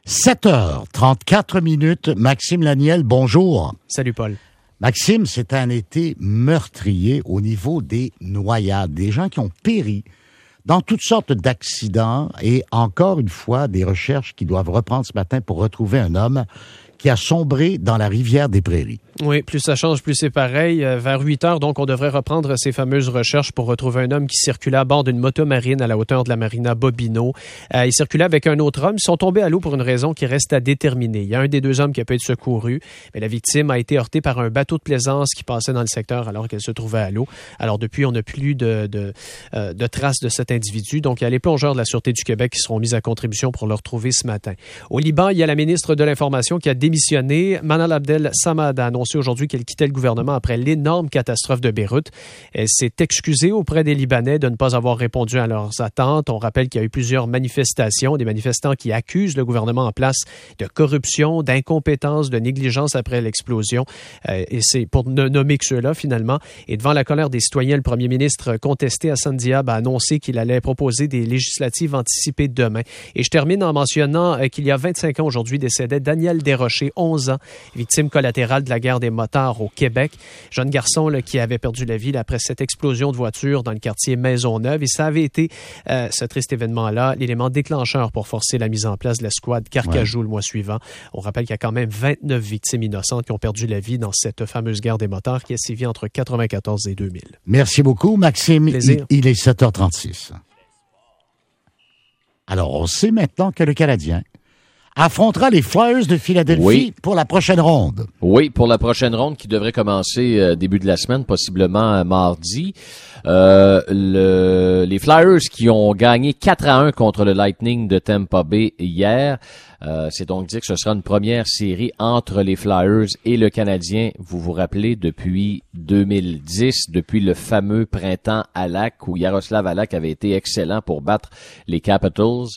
7h34, Maxime Laniel, bonjour. Salut Paul. Maxime, c'est un été meurtrier au niveau des noyades, des gens qui ont péri dans toutes sortes d'accidents et encore une fois, des recherches qui doivent reprendre ce matin pour retrouver un homme qui a sombré dans la rivière des Prairies. Oui, plus ça change, plus c'est pareil. Vers 8 heures, donc, on devrait reprendre ces fameuses recherches pour retrouver un homme qui circulait à bord d'une motomarine à la hauteur de la marina Bobino. Il circulait avec un autre homme. Ils sont tombés à l'eau pour une raison qui reste à déterminer. Il y a un des deux hommes qui a pu être secouru, mais la victime a été heurtée par un bateau de plaisance qui passait dans le secteur alors qu'elle se trouvait à l'eau. Alors, depuis, on n'a plus de traces de cet individu. Donc, il y a les plongeurs de la Sûreté du Québec qui seront mis à contribution pour le retrouver ce matin. Au Liban, il y a la ministre de l'Information qui a démissionné. Manal Abdel Samad a annoncé aujourd'hui qu'elle quittait le gouvernement après l'énorme catastrophe de Beyrouth. Elle s'est excusée auprès des Libanais de ne pas avoir répondu à leurs attentes. On rappelle qu'il y a eu plusieurs manifestations, des manifestants qui accusent le gouvernement en place de corruption, d'incompétence, de négligence après l'explosion. Et c'est pour ne nommer que ceux-là, finalement. Et devant la colère des citoyens, le premier ministre contesté, Hassan Diab, a annoncé qu'il allait proposer des législatives anticipées demain. Et je termine en mentionnant qu'il y a 25 ans aujourd'hui décédait Daniel Desrochers, 11 ans, victime collatérale de la guerre des motards au Québec. Jeune garçon qui avait perdu la vie après cette explosion de voiture dans le quartier Maisonneuve. Et ça avait été, ce triste événement-là, l'élément déclencheur pour forcer la mise en place de la squad Carcajou le mois suivant. On rappelle qu'il y a quand même 29 victimes innocentes qui ont perdu la vie dans cette fameuse guerre des motards qui a sévi entre 1994 et 2000. Merci beaucoup, Maxime. Il est 7h36. Alors, on sait maintenant que le Canadien affrontera les Flyers de Philadelphie pour la prochaine ronde. Oui, pour la prochaine ronde qui devrait commencer début de la semaine, possiblement mardi. Les Flyers qui ont gagné 4-1 contre le Lightning de Tampa Bay hier. C'est donc dit que ce sera une première série entre les Flyers et le Canadien. Vous vous rappelez, depuis 2010, depuis le fameux printemps Halak, où Yaroslav Halak avait été excellent pour battre les Capitals,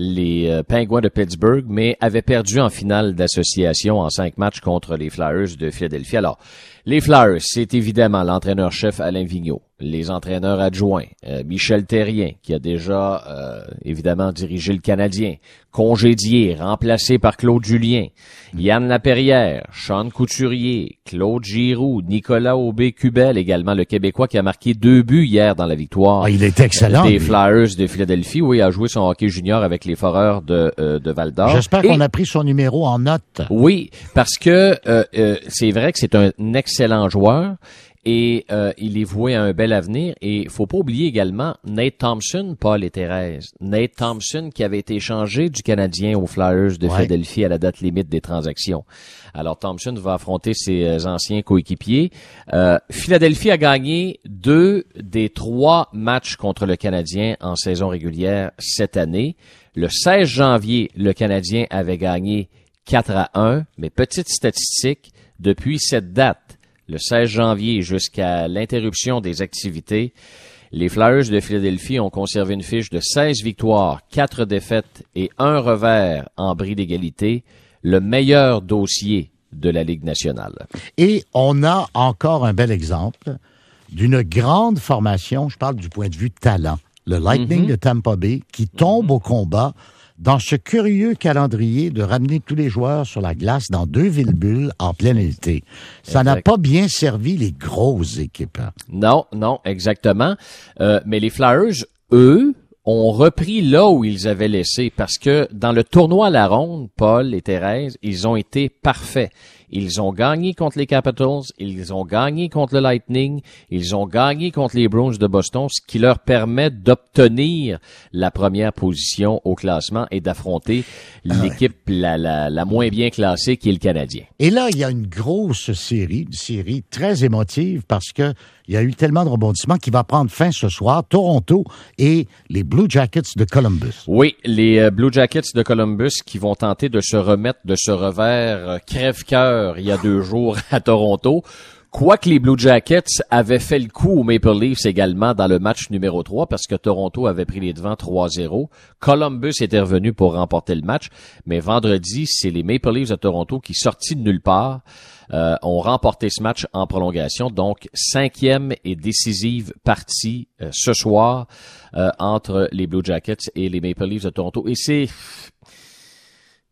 les Penguins de Pittsburgh, mais avait perdu en finale d'association en 5 matchs contre les Flyers de Philadelphie. Alors, les Flyers, c'est évidemment l'entraîneur-chef Alain Vigneault, les entraîneurs adjoints, Michel Therrien, qui a déjà évidemment dirigé le Canadien, congédié, remplacé par Claude Julien, Yann Laperrière, Sean Couturier, Claude Giroux, Nicolas Aubé-Kubel, également le Québécois qui a marqué 2 buts hier dans la victoire il est excellent, des Flyers de Philadelphie. Oui, il a joué son hockey junior avec les Foreurs de Val-d'Or. J'espère qu'on a pris son numéro en note. Oui, parce que c'est vrai que c'est un excellent joueur. Et il est voué à un bel avenir. Et il faut pas oublier également Nate Thompson, Paul et Thérèse. Nate Thompson qui avait été échangé du Canadien aux Flyers de Philadelphie à la date limite des transactions. Alors Thompson va affronter ses anciens coéquipiers. Philadelphie a gagné 2 des 3 matchs contre le Canadien en saison régulière cette année. Le 16 janvier, le Canadien avait gagné 4-1. Mais petite statistique, depuis cette date, le 16 janvier jusqu'à l'interruption des activités, les Flyers de Philadelphie ont conservé une fiche de 16 victoires, 4 défaites et 1 revers en bris d'égalité, le meilleur dossier de la Ligue nationale. Et on a encore un bel exemple d'une grande formation, je parle du point de vue talent, le Lightning de Tampa Bay, qui tombe au combat dans ce curieux calendrier de ramener tous les joueurs sur la glace dans 2 villes-bulles en plein été. Ça n'a pas bien servi les grosses équipes. Non, exactement. Mais les Flyers, eux, ont repris là où ils avaient laissé parce que dans le tournoi à la ronde, Paul et Thérèse, ils ont été parfaits. Ils ont gagné contre les Capitals, ils ont gagné contre le Lightning, ils ont gagné contre les Bruins de Boston, ce qui leur permet d'obtenir la première position au classement et d'affronter l'équipe la moins bien classée qui est le Canadien. Et là, il y a une grosse série, une série très émotive parce que il y a eu tellement de rebondissements qui va prendre fin ce soir. Toronto et les Blue Jackets de Columbus. Oui, les Blue Jackets de Columbus qui vont tenter de se remettre de ce revers crève-cœur il y a 2 jours à Toronto. Quoique les Blue Jackets avaient fait le coup aux Maple Leafs également dans le match numéro 3 parce que Toronto avait pris les devants 3-0. Columbus était revenu pour remporter le match, mais vendredi, c'est les Maple Leafs de Toronto qui, sortis de nulle part, ont remporté ce match en prolongation. Donc, 5e et décisive partie ce soir entre les Blue Jackets et les Maple Leafs de Toronto. Et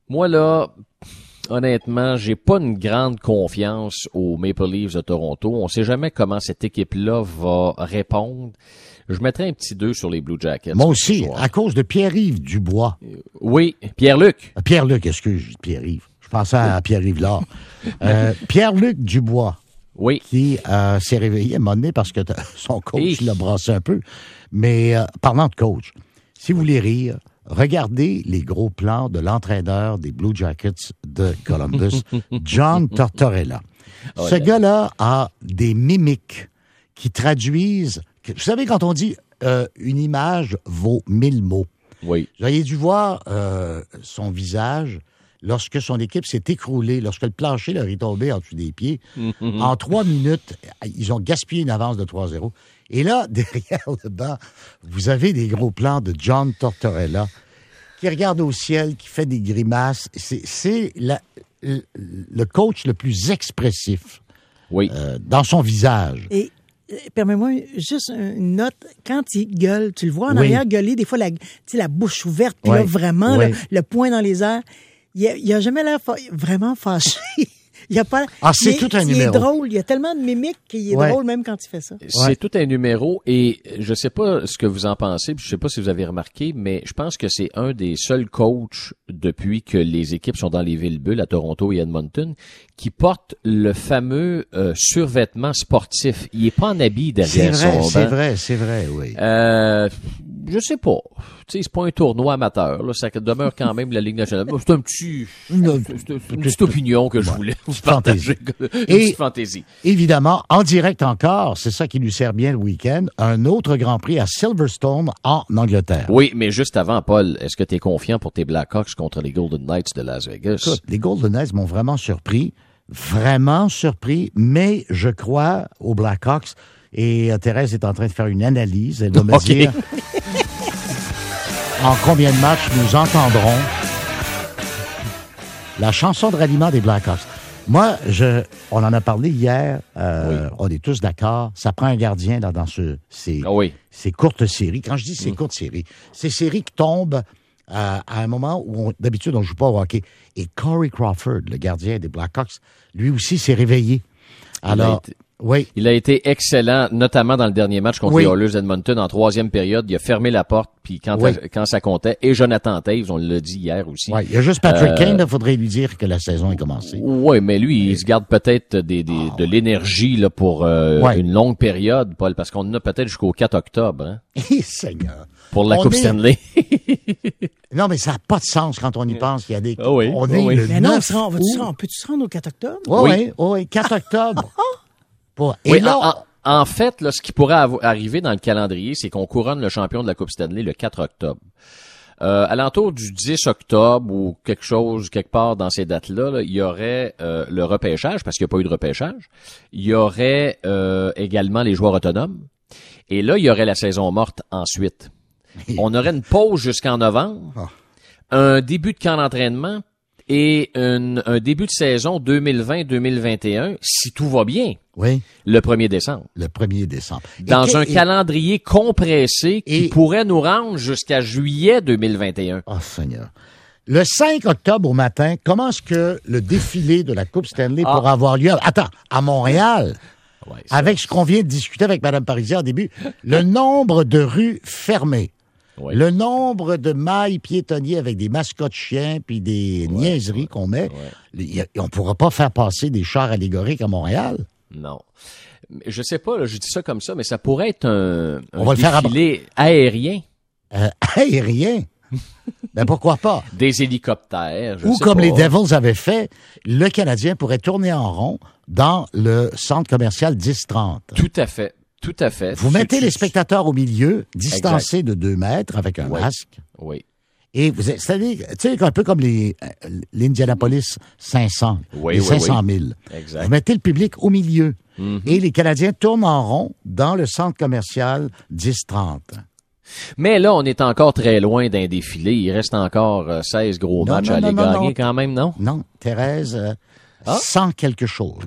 Moi, là, honnêtement, j'ai pas une grande confiance aux Maple Leafs de Toronto. On sait jamais comment cette équipe-là va répondre. Je mettrais un petit 2 sur les Blue Jackets. Moi aussi, à cause de Pierre-Yves Dubois. Oui, Pierre-Luc. Pierre-Luc, excuse, je dis Pierre-Yves. Je pensais à Pierre-Yves Lard. Pierre-Luc Dubois. Oui. Qui s'est réveillé à un moment donné parce que son coach l'a brassé un peu. Mais parlant de coach, si vous voulez rire, regardez les gros plans de l'entraîneur des Blue Jackets de Columbus, John Tortorella. Ce gars-là a des mimiques qui traduisent... Vous savez, quand on dit une image vaut 1000 mots, oui. Vous auriez dû voir son visage lorsque son équipe s'est écroulée, lorsque le plancher leur est tombé en dessous des pieds. En 3 minutes, ils ont gaspillé une avance de 3-0. Et là, derrière le banc, vous avez des gros plans de John Tortorella qui regarde au ciel, qui fait des grimaces. C'est le coach le plus expressif dans son visage. Et permets-moi juste une note. Quand il gueule, tu le vois en arrière gueuler, des fois la bouche ouverte, puis là, vraiment, le poing dans les airs. Il a jamais l'air vraiment fâché. Il y a pas. C'est tout un numéro. Il est drôle. Il y a tellement de mimiques qu'il est drôle même quand il fait ça. C'est tout un numéro et je sais pas ce que vous en pensez, puis je sais pas si vous avez remarqué, mais je pense que c'est un des seuls coachs depuis que les équipes sont dans les villes bulles à Toronto et Edmonton qui porte le fameux survêtement sportif. Il est pas en habit derrière son banc. C'est vrai, oui. Je sais pas. Tu sais, c'est pas un tournoi amateur, là. Ça demeure quand même la Ligue nationale. C'est une petite opinion que je voulais vous partager. Une petite fantaisie. Évidemment, en direct encore, c'est ça qui lui sert bien le week-end, un autre Grand Prix à Silverstone en Angleterre. Oui, mais juste avant, Paul, est-ce que tu es confiant pour tes Blackhawks contre les Golden Knights de Las Vegas? Écoute, les Golden Knights m'ont vraiment surpris, mais je crois aux Blackhawks. Et Thérèse est en train de faire une analyse. Elle va me dire en combien de matchs nous entendrons la chanson de ralliement des Blackhawks. Moi, on en a parlé hier. On est tous d'accord. Ça prend un gardien là, dans ces courtes séries. Quand je dis ces courtes séries, ces séries qui tombent à un moment où d'habitude on ne joue pas au hockey. Et Corey Crawford, le gardien des Blackhawks, lui aussi s'est réveillé. Alors... Il a été excellent, notamment dans le dernier match contre les Oilers d'Edmonton en 3e période. Il a fermé la porte, puis quand ça comptait. Et Jonathan Toews, on l'a dit hier aussi. Il y a juste Patrick Kane, il faudrait lui dire que la saison est commencée. Oui, mais lui, il se garde peut-être de l'énergie là pour une longue période, Paul, parce qu'on en a peut-être jusqu'au 4 octobre. Hein? Seigneur. Pour la Coupe Stanley. Non, mais ça n'a pas de sens quand on y pense. Il y a des... Mais non, peux-tu se rendre au 4 octobre? Oui, 4 octobre. En fait, là, ce qui pourrait arriver dans le calendrier, c'est qu'on couronne le champion de la Coupe Stanley le 4 octobre. Alentour du 10 octobre ou quelque part dans ces dates-là, il y aurait le repêchage, parce qu'il n'y a pas eu de repêchage. Il y aurait également les joueurs autonomes. Et là, il y aurait la saison morte ensuite. On aurait une pause jusqu'en novembre, un début de camp d'entraînement et un début de saison 2020-2021, si tout va bien. Oui. Le 1er décembre. Le 1er décembre. Dans un calendrier compressé qui pourrait nous rendre jusqu'à juillet 2021. Oh, Seigneur. Le 5 octobre au matin, comment est-ce que le défilé de la Coupe Stanley pourra avoir lieu? Attends, à Montréal? Avec ce qu'on vient de discuter avec Mme Parisier au début, le nombre de rues fermées. Le nombre de mailles piétonniers avec des mascottes chiens puis des niaiseries qu'on met, on ne pourra pas faire passer des chars allégoriques à Montréal. Non. Je sais pas, là, je dis ça comme ça, mais ça pourrait être un défilé aérien. Aérien? Ben pourquoi pas? Des hélicoptères, Ou comme les Devils avaient fait, le Canadien pourrait tourner en rond dans le centre commercial 10-30. Tout à fait. Tout à fait. Vous mettez les spectateurs au milieu, distancés de 2 mètres avec un masque. Oui. Et c'est-à-dire, tu sais, un peu comme l'Indianapolis 500, les 500 000. Exact. Vous mettez le public au milieu. Et les Canadiens tournent en rond dans le centre commercial 10-30. Mais là, on est encore très loin d'un défilé. Il reste encore 16 gros matchs à aller gagner quand même, non? Non, Thérèse, sans quelque chose.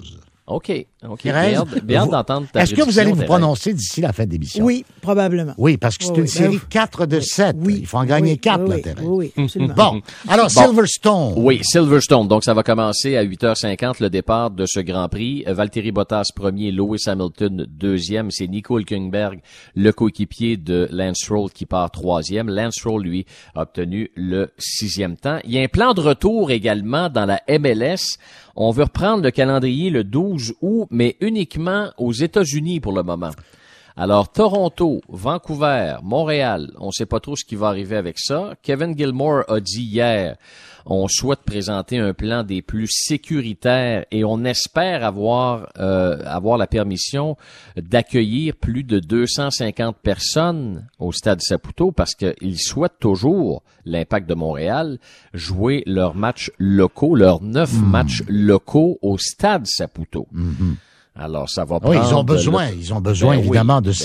OK. Thérèse, Bien d'entendre ta est-ce que vous allez vous Thérèse. prononcer d'ici la fin de l'émission? Oui, probablement. Oui, parce que c'est une série 4 de 7. Oui. Il faut en gagner 4, oui, là, Thérèse. Oui, absolument. Bon, alors Silverstone. Oui, Silverstone. Donc, ça va commencer à 8h50, le départ de ce Grand Prix. Valtteri Bottas premier, Lewis Hamilton deuxième. C'est Nico Hülkenberg, le coéquipier de Lance Stroll, qui part troisième. Lance Stroll, lui, a obtenu le 6e temps. Il y a un plan de retour également dans la MLS. On veut reprendre le calendrier le 12 août, mais uniquement aux États-Unis pour le moment. Alors, Toronto, Vancouver, Montréal, on ne sait pas trop ce qui va arriver avec ça. Kevin Gilmore a dit hier, on souhaite présenter un plan des plus sécuritaires et on espère avoir la permission d'accueillir plus de 250 personnes au Stade Saputo parce qu'ils souhaitent toujours, l'Impact de Montréal, jouer leurs matchs locaux, leurs 9 matchs locaux au Stade Saputo. Alors, ça va prendre... Oui, ils ont besoin évidemment de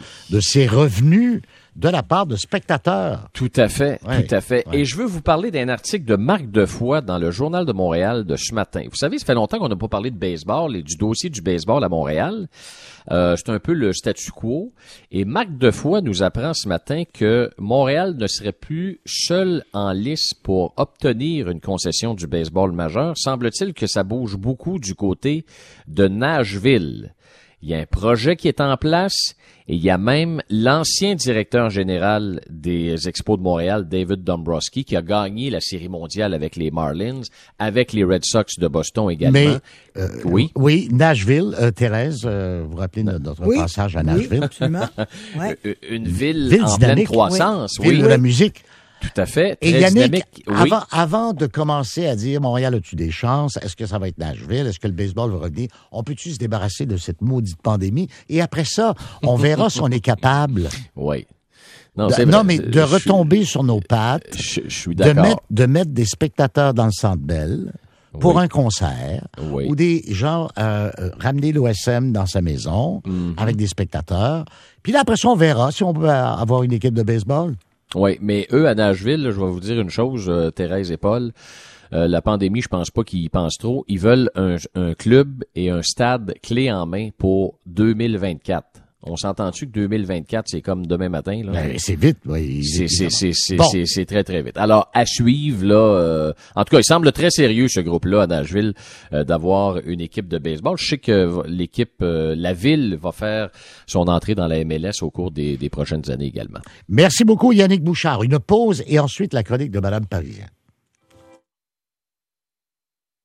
ces revenus de la part de spectateurs. Tout à fait, Ouais, tout à fait. ouais. Et je veux vous parler d'un article de Marc Defoy dans le Journal de Montréal de ce matin. Vous savez, ça fait longtemps qu'on n'a pas parlé de baseball et du dossier du baseball à Montréal. C'est un peu le statu quo. Et Marc Defoy nous apprend ce matin que Montréal ne serait plus seul en lice pour obtenir une concession du baseball majeur. Semble-t-il que ça bouge beaucoup du côté de Nashville. Il y a un projet qui est en place et il y a même l'ancien directeur général des Expos de Montréal, David Dombrowski, qui a gagné la Série mondiale avec les Marlins, avec les Red Sox de Boston également. Mais, oui, Nashville, Thérèse, vous vous rappelez notre passage à Nashville? Oui, absolument. Ouais. Une ville en pleine dynamique, croissance. Ville de la musique. Tout à fait. Et Très Yannick, dynamique. Oui. avant de commencer à dire Montréal a-tu des chances, est-ce que ça va être Nashville, est-ce que le baseball va revenir, on peut-tu se débarrasser de cette maudite pandémie? Et après ça, on verra si on est capable Oui. Non, c'est vrai. mais de retomber sur nos pattes, Je suis d'accord. de mettre des spectateurs dans le Centre Bell pour un concert, Oui. ou des gens ramener l'OSM dans sa maison avec des spectateurs. Puis là, après ça, on verra si on peut avoir une équipe de baseball. Oui, mais eux, à Nashville, là, je vais vous dire une chose, Thérèse et Paul, la pandémie, je pense pas qu'ils y pensent trop. Ils veulent un club et un stade clé en main pour 2024. On s'entend-tu que 2024, c'est comme demain matin, là? Ben, c'est vite, oui. C'est très, très vite. Alors, à suivre, là, en tout cas, il semble très sérieux, ce groupe-là, à Nashville, d'avoir une équipe de baseball. Je sais que l'équipe, la ville va faire son entrée dans la MLS au cours des prochaines années également. Merci beaucoup, Yannick Bouchard. Une pause et ensuite la chronique de Mme Paris.